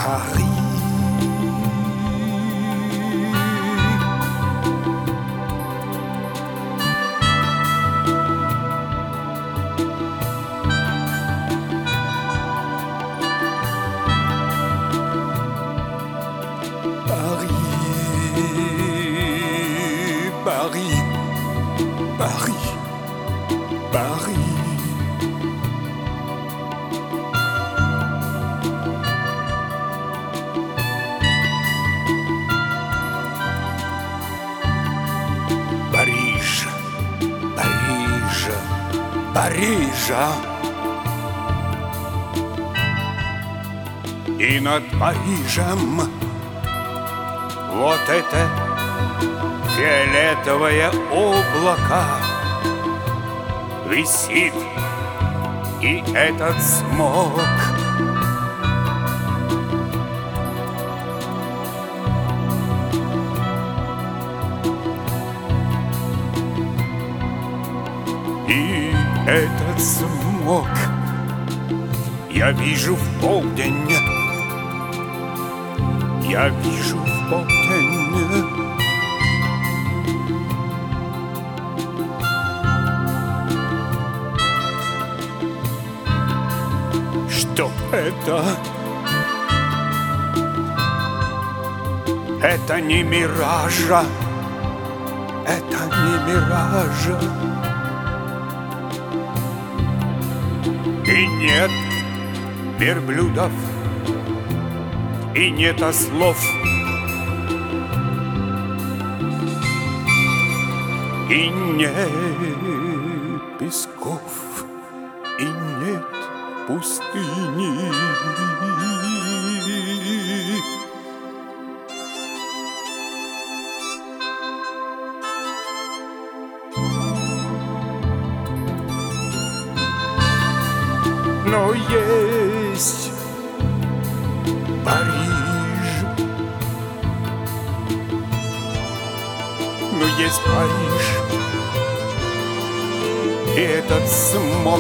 Paris. Paris, Paris, Paris. Париж, Париж, Парижа. И над Парижем вот это фиолетовое облако висит, и этот смог и этот смог я вижу в полдень, я вижу в полдень. Что это? Это не миража, это не миража. И нет верблюдов, и нет ослов, и нет песков, и нет пустыни. Но есть Париж, но есть Париж, и этот смог.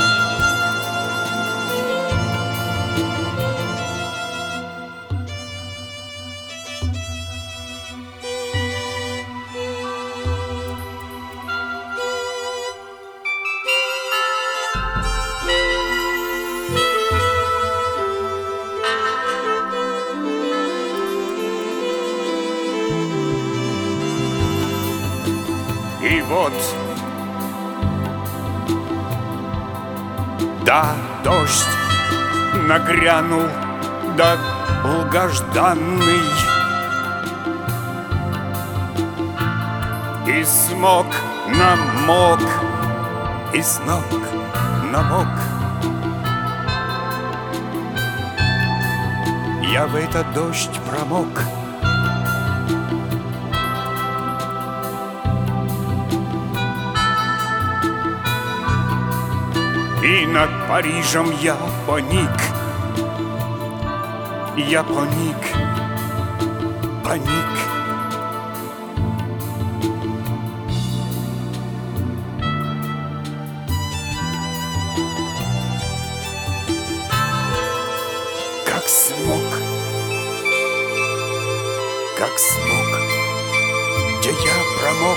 И вот, да, дождь нагрянул, да, долгожданный, и смог намок, и с ног намок. Я в этот дождь промок. И над Парижем я паник, я паник, паник. Как смог, где я промок.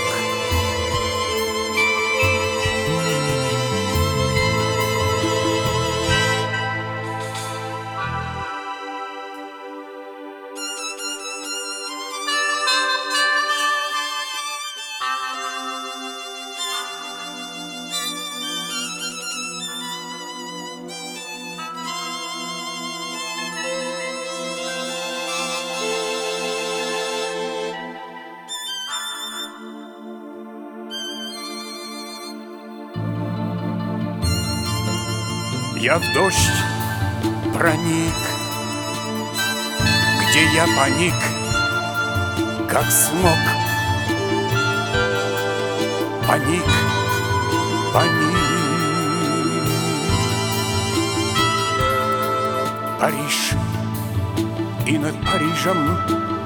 Я в дождь проник, где я паник, как смог. Паник, паник. Париж, и над Парижем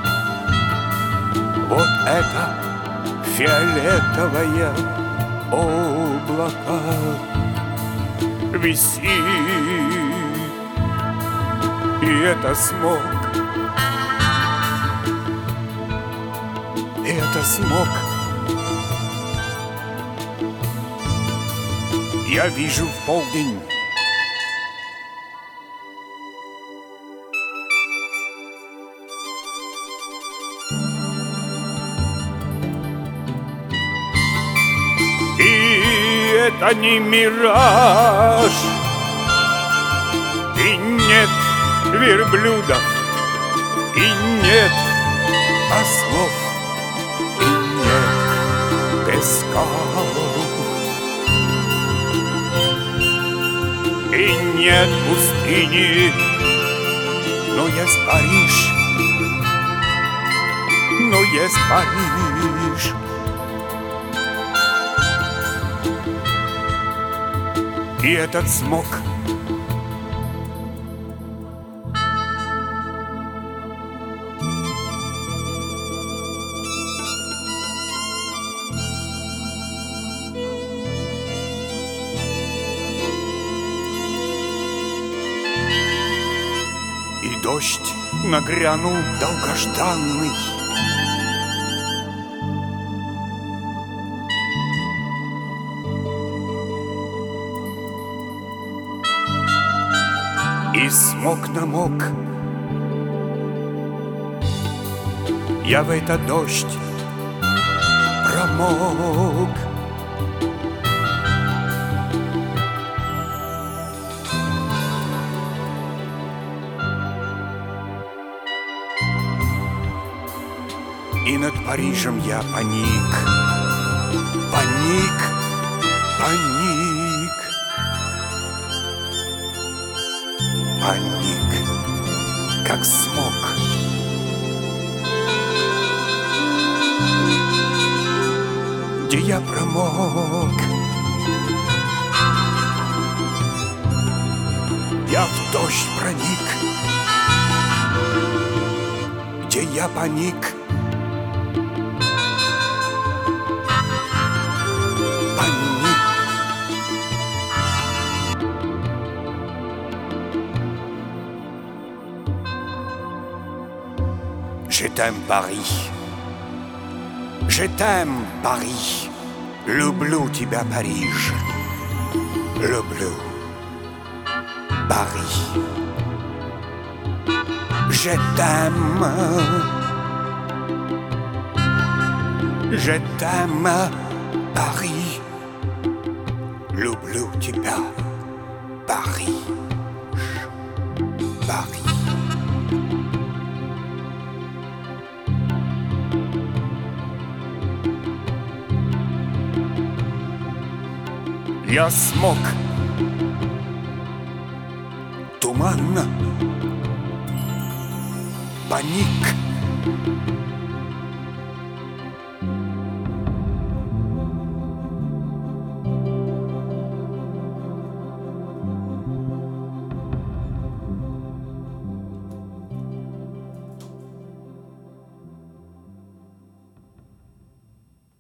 вот это фиолетовое облако висит, И это смог. И это смог. Я вижу в полдень. И это не мираж, и нет верблюдов, и нет ослов, и нет песков, и нет пустыни, но есть Париж, но есть Париж. И этот смог. И дождь нагрянул долгожданный. И смог намок. Я в этот дождь промок. И над Парижем я паник. Паник, паник. Паник, как смог. Где я промок. Я в дождь проник. Где я паник. Je t'aime Paris, je t'aime Paris, люблю тебя, Париж, люблю Paris. Je t'aime Paris, люблю тебя, Paris, Paris. Я смог. Туманно. Паник.